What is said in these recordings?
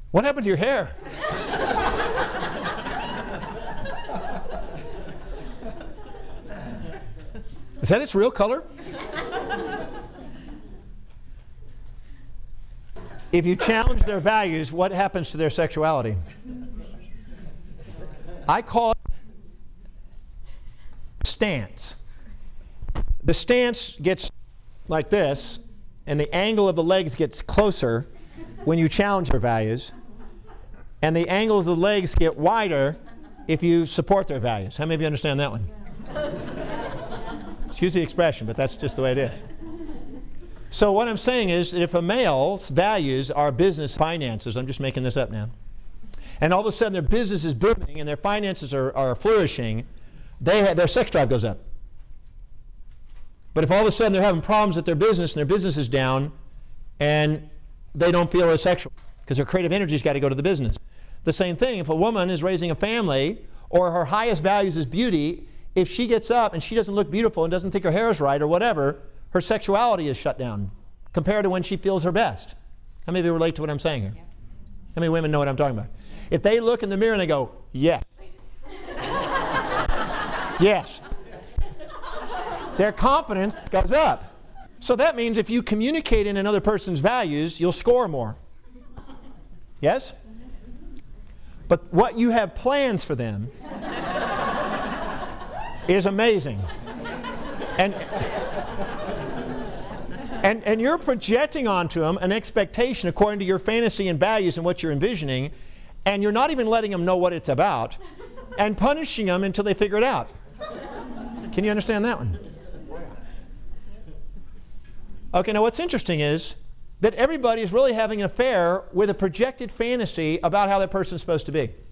What happened to your hair? Is that its real color? If you challenge their values, what happens to their sexuality? I call it stance. The stance gets like this, and the angle of the legs gets closer when you challenge their values, and the angles of the legs get wider if you support their values. How many of you understand that one? Excuse the expression, but that's just the way it is. So what I'm saying is that if a male's values are business finances, I'm just making this up now, and all of a sudden their business is booming and their finances are flourishing, their sex drive goes up. But if all of a sudden they're having problems at their business and their business is down and they don't feel as sexual because their creative energy's got to go to the business. The same thing, if a woman is raising a family or her highest values is beauty, if she gets up and she doesn't look beautiful and doesn't think her hair is right or whatever, her sexuality is shut down compared to when she feels her best. How many of you relate to what I'm saying here? Yeah. How many women know what I'm talking about? If they look in the mirror and they go, yes. Yes. Their confidence goes up. So that means if you communicate in another person's values, you'll score more. Yes? But what you have plans for them is amazing. And you're projecting onto them an expectation according to your fantasy and values and what you're envisioning, and you're not even letting them know what it's about, and punishing them until they figure it out. Can you understand that one? Okay, now what's interesting is that everybody is really having an affair with a projected fantasy about how that person's supposed to be.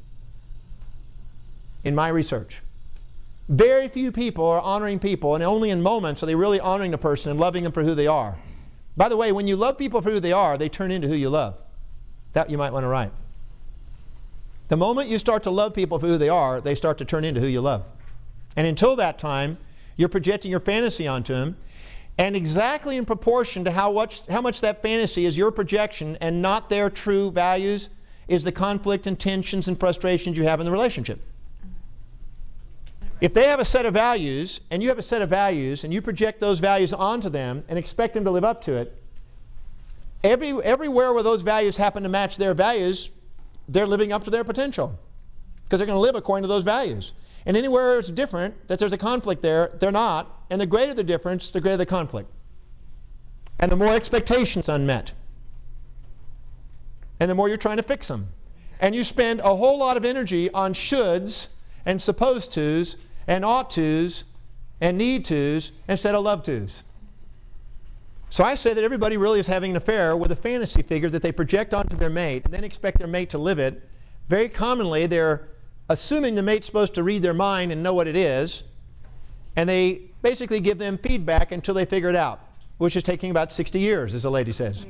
In my research. Very few people are honoring people, and only in moments are they really honoring the person and loving them for who they are. By the way, when you love people for who they are, they turn into who you love. That you might want to write. The moment you start to love people for who they are, they start to turn into who you love. And until that time, you're projecting your fantasy onto them, and exactly in proportion to how much that fantasy is your projection and not their true values is the conflict and tensions and frustrations you have in the relationship. If they have a set of values and you have a set of values and you project those values onto them and expect them to live up to it, everywhere where those values happen to match their values, they're living up to their potential because they're going to live according to those values. And anywhere it's different, that there's a conflict there, they're not. And the greater the difference, the greater the conflict. And the more expectations unmet. And the more you're trying to fix them. And you spend a whole lot of energy on shoulds and supposed tos and ought tos and need tos instead of love tos. So I say that everybody really is having an affair with a fantasy figure that they project onto their mate and then expect their mate to live it. Very commonly they're assuming the mate's supposed to read their mind and know what it is, and they basically give them feedback until they figure it out, which is taking about 60 years, as the lady says.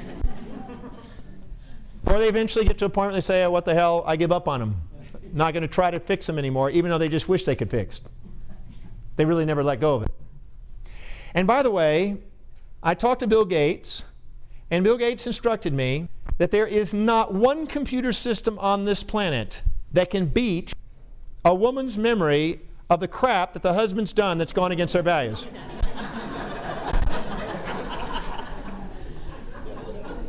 Or they eventually get to a point where they say, oh, what the hell, I give up on them. Not going to try to fix them anymore, even though they just wish they could fix. They really never let go of it. And by the way, I talked to Bill Gates, and Bill Gates instructed me that there is not one computer system on this planet that can beat a woman's memory of the crap that the husband's done that's gone against their values.